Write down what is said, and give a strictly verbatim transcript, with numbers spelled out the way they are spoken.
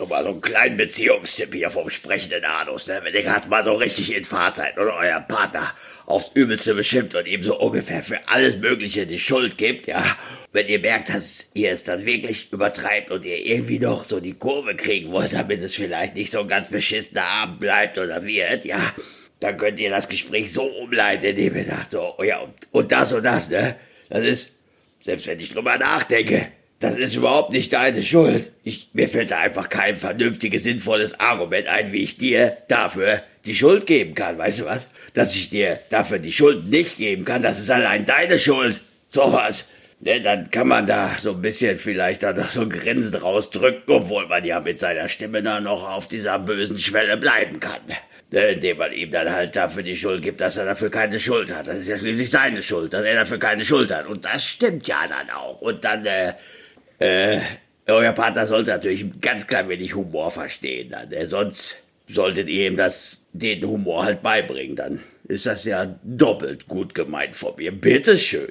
mal so einen kleinen Beziehungstipp hier vom sprechenden Anus, ne? Wenn ihr gerade mal so richtig in Fahrt seid oder euer Partner aufs Übelste beschimpft und ihm so ungefähr für alles Mögliche die Schuld gibt, ja. Wenn ihr merkt, dass ihr es dann wirklich übertreibt und ihr irgendwie noch so die Kurve kriegen wollt, damit es vielleicht nicht so ein ganz beschissener Abend bleibt oder wird, ja, dann könnt ihr das Gespräch so umleiten, indem ihr sagt so, oh ja, und, und das und das, ne? Das ist, selbst wenn ich drüber nachdenke, das ist überhaupt nicht deine Schuld. Ich, mir fällt da einfach kein vernünftiges, sinnvolles Argument ein, wie ich dir dafür die Schuld geben kann. Weißt du was? Dass ich dir dafür die Schuld nicht geben kann, das ist allein deine Schuld. Sowas. Ne, dann kann man da so ein bisschen vielleicht da noch so ein Grinsen rausdrücken, obwohl man ja mit seiner Stimme da noch auf dieser bösen Schwelle bleiben kann. Ne, indem man ihm dann halt dafür die Schuld gibt, dass er dafür keine Schuld hat. Das ist ja schließlich seine Schuld, dass er dafür keine Schuld hat. Und das stimmt ja dann auch. Und dann, äh, Äh, euer Partner sollte natürlich ein ganz klein wenig Humor verstehen, dann, äh, sonst solltet ihr ihm das, den Humor halt beibringen, dann ist das ja doppelt gut gemeint von mir. Bitteschön.